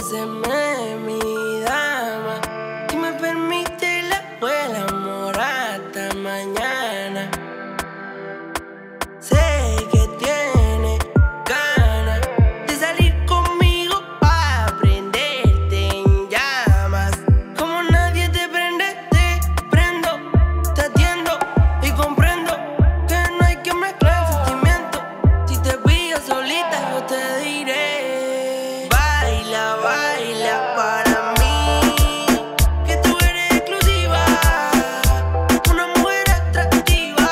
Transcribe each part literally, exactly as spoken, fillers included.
Séme mi dama, si me permite la vuela amor hasta mañana. Sé que tiene ganas de salir conmigo pa' prenderte en llamas. Como nadie te prende, te prendo, te atiendo y comprendo que no hay que mezclar sentimientos. Si te pillo solita yo te diré: baila, baila para mí, que tú eres exclusiva, una mujer atractiva.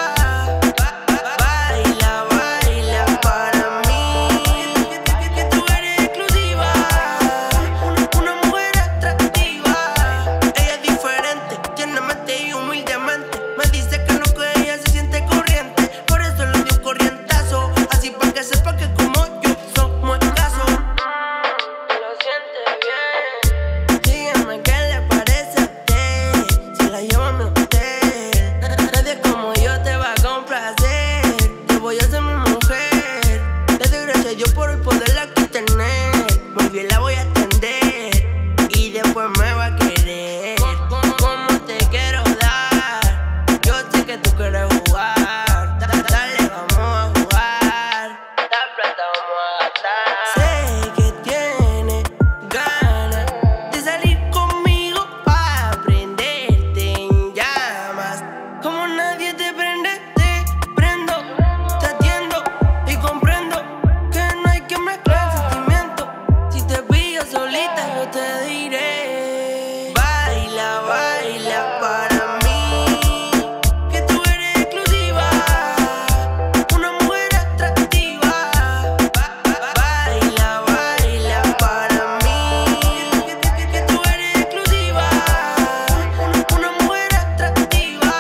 Baila, baila para mí, que tú eres exclusiva, una, una mujer atractiva. Ella es diferente, tiernamente y humildemente me dice que no, que ella se siente corriente. Por eso le doy un corrientazo, así pa' que sepa que como yo somos escasos. Lo siente bien, dígame qué le parece a usted, si la llevo a mi hotel. Nadie como yo te va a complacer, yo voy a ser mi mujer. Le doy gracias a Dios por hoy poderla aquí tener. Muy bien la voy a atender y después me va a querer. Como te quiero dar, yo sé que tú quieres jugar. Da- Dale, vamos a jugar, la plata vamos a gastar. Sé que tiene ganas de salir conmigo pa' prenderte en llamas. Como nadie te prende, te prendo, te atiendo y comprendo que no hay que mezclar sentimientos. Si te pillo solita yo te diré: baila, baila para mí, que tú eres exclusiva, una mujer atractiva. Baila, baila para mí, que, que tú eres exclusiva, una, una mujer atractiva.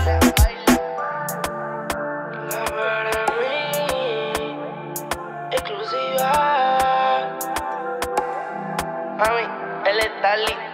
Para mí, exclusiva. Mami, él está listo.